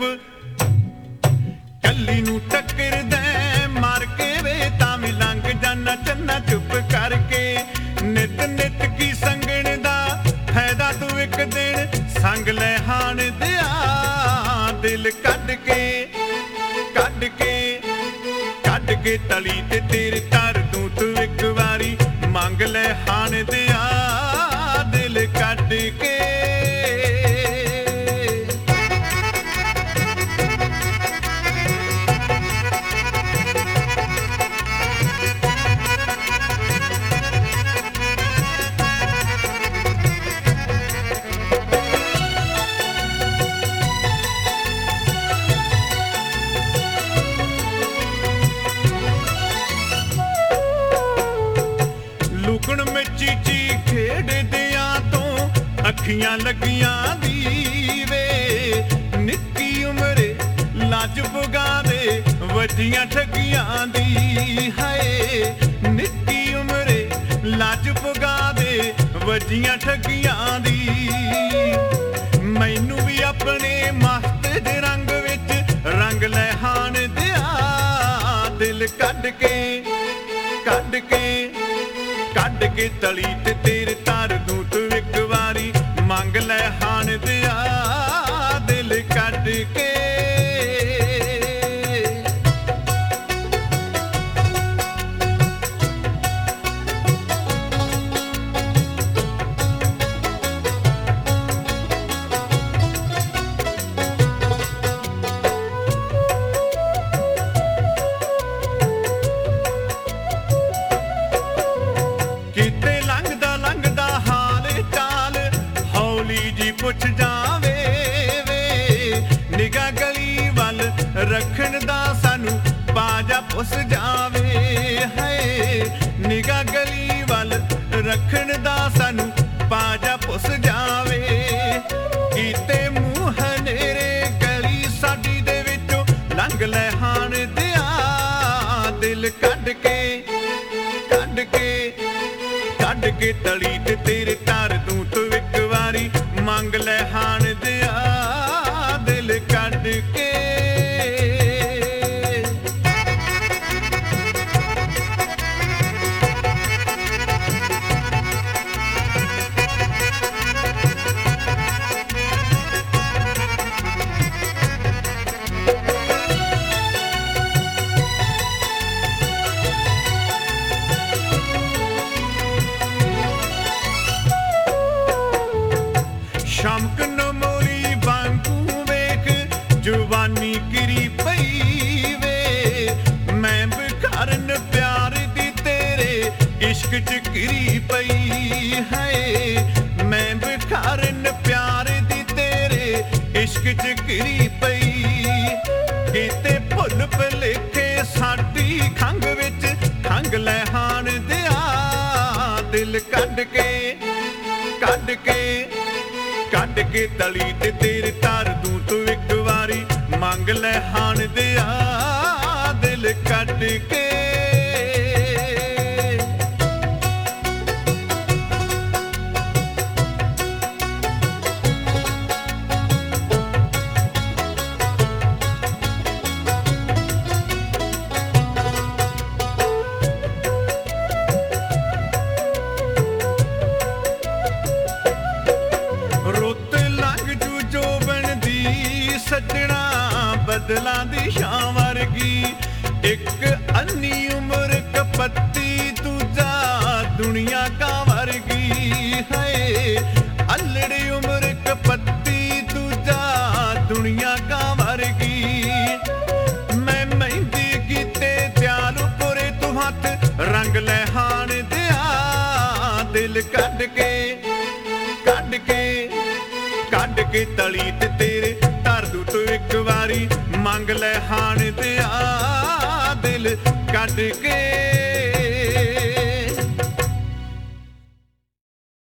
ਕੱਲੀ ਨੂੰ ਟੱਕਰਦਾ ਮਾਰ ਕੇ ਵੇ ਤਾਂ ਵੀ ਲੰਘ ਜਾਨਾ ਚੰਨਾ ਚੁੱਪ ਕਰਕੇ ਨਿਤ ਨਿਤ ਕੀ ਸੰਗਣ ਦਾ ਫਾਇਦਾ ਤੂੰ ਇੱਕ ਦਿਨ ਸੰਗ ਲੈ ਹਾਣ ਦਿਆ ਦਿਲ ਕੱਢ ਕੇ ਤਲੀ ਤੇ ਤੇਰੇ ਧਰ ਦੂੰ ਤੂੰ ਇੱਕ ਵਾਰੀ ਮੰਗ ਲੈ ਹਾਣ ਦਿਆ ਦਿਲ ਕੱਢ ਕੇ ਲੁਕਣ ਮੱਚੀ ਖੇਡਦਿਆਂ ਤੋਂ ਅੱਖੀਆਂ ਲੱਗੀਆਂ ਦੀ ਵੇ ਨਿੱਕੀ ਉਮਰੇ ਲਾਜ ਪੁਗਾ ਦੇ ਵੱਜੀਆਂ ਠੱਗੀਆਂ ਦੀ ਹਾਏ ਨਿੱਕੀ ਉਮਰੇ ਲਾਜ ਪੁਗਾ ਦੇ ਵੱਜੀਆਂ ਠੱਗੀਆਂ ਦੀ ਮੈਨੂੰ ਵੀ ਆਪਣੇ ਮਸਤ ਦੇ ਰੰਗ ਵਿੱਚ ਰੰਗ ਲੈ ਹਾਣ ਦਿਆ ਦਿਲ ਕੱਢ ਕੇ ਤਲੀ ਤੇ ਤੇਰੇ ਧਰ ਦੂੰ ਤੂੰ ਇੱਕ ਵਾਰੀ ਮੰਗ ਲੈ ਹਾਣ ਦਿਆ ਦਿਲ ਕੱਢ ਕੇ ਕਿਤੇ ਲੰਘਦਾ ਹਾਲ ਚਾਲ ਹੌਲੀ ਜੀ ਪੁੱਛ ਜਾਵੇ ਵੇ ਨਿਗਾਹ ਗਲੀ ਵੱਲ ਰੱਖਣ ਦਾ ਸਾਨੂੰ ਬਾਜਾ ਪੁੱਛ ਜਾਵੇ ਹਾਏ ਨਿਗਾਹ ਗਲੀ ਵੱਲ ਰੱਖਣ ਦਾ ਸਾਨੂੰ ਬਾਜਾ ਪੁੱਛ ਜਾਵੇ ਕਿਤੇ ਮੂੰਹ ਹਨੇਰੇ ਗਲੀ ਸਾਡੀ ਦੇ ਵਿੱਚੋਂ ਲੰਘ ਲੈ ਹਾਣ ਦਿਆ ਦਿਲ ਕੱਢ ਕੇ ਤਲੀ ਤੇ ਤੇਰੇ ਧਰ ਦੂੰ ਤੂੰ ਇੱਕ ਵਾਰੀ ਮੰਗ ਲੈ ਹਾਣ ਦਿਆ ਦਿਲ ਕੱਢ ਕੇ ਸ਼ਮਕ ਨਮੋਰੀ ਵਾਂਗੂ ਵੇਖ ਜਵਾਨੀ ਗਿਰੀ ਪਈ ਵੇ ਮੈਂ ਬਖਰਨ ਪਿਆਰ ਦੀ ਤੇਰੇ ਇਸ਼ਕ ਚ ਗਿਰੀ ਪਈ ਹੈ ਮੈਂ ਬਖਰਨ ਪਿਆਰ ਦੀ ਤੇਰੇ ਇਸ਼ਕ ਚ ਗਿਰੀ ਪਈ ਕਿਤੇ ਭੁੱਲ ਭੁਲੇਖੇ ਸਾਡੀ ਖੰਘ ਵਿੱਚ ਖੰਘ ਲੈ ਹਾਣ ਦਿਆ ਦਿਲ ਕੱਢ ਕੇ ਤਲੀ ਤੇ ਤੇਰੇ ਧਰ ਦੂੰ ਤੂੰ ਇੱਕ ਵਾਰੀ ਮੰਗ ਲੈ ਹਾਣ ਦਿਆ ਦਿਲ ਕੱਢ ਕੇ ਸੱਜਣਾ ਬਦਲਾਂ ਦੀ ਛਾਂ ਵਰਗੀ ਇੱਕ ਅੰਨੀ ਉਮਰ ਕਪੱਤੀ ਦੂਜਾ ਦੁਨੀਆ ਕਾ ਵਰਗੀ ਹੈ ਅਲੜੀ ਉਮਰ ਕਪੱਤੀ ਦੂਜਾ ਦੁਨੀਆ ਕਾ ਵਰਗੀ ਮੈਂ ਮਹਿੰਦੀ ਕੀਤੇ ਦਿਆਲੂ ਪੁਰੇ ਤੂੰ ਹੱਥ ਰੰਗ ਲੈ ਹਾਣ ਦਿਆ ਦਿਲ ਕੱਢ ਕੇ ਤਲੀ ਤੇ ਤੇਰੇ ਧਰ ਦੂੰ ਤੂੰ ਇੱਕ ਵਾਰੀ ਮੰਗ ਲੈ ਹਾਣ ਦਿਆ ਦਿਲ ਕੱਢ ਕੇ